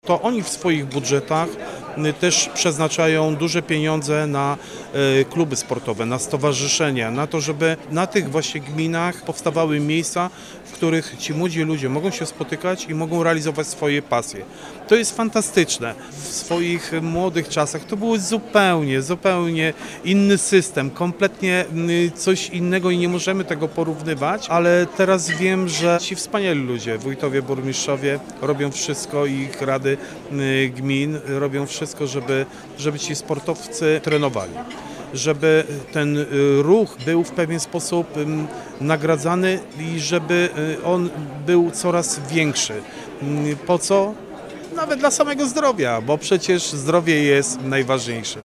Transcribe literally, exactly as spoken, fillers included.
To oni w swoich budżetach też przeznaczają duże pieniądze na kluby sportowe, na stowarzyszenia, na to, żeby na tych właśnie gminach powstawały miejsca, w których ci młodzi ludzie mogą się spotykać i mogą realizować swoje pasje. To jest fantastyczne. W swoich młodych czasach to był zupełnie, zupełnie inny system, kompletnie coś innego i nie możemy tego porównywać, ale teraz wiem, że ci wspaniali ludzie, wójtowie, burmistrzowie robią wszystko i ich rady gmin robią wszystko, żeby, żeby ci sportowcy trenowali, żeby ten ruch był w pewien sposób nagradzany i żeby on był coraz większy. Po co? Nawet dla samego zdrowia, bo przecież zdrowie jest najważniejsze.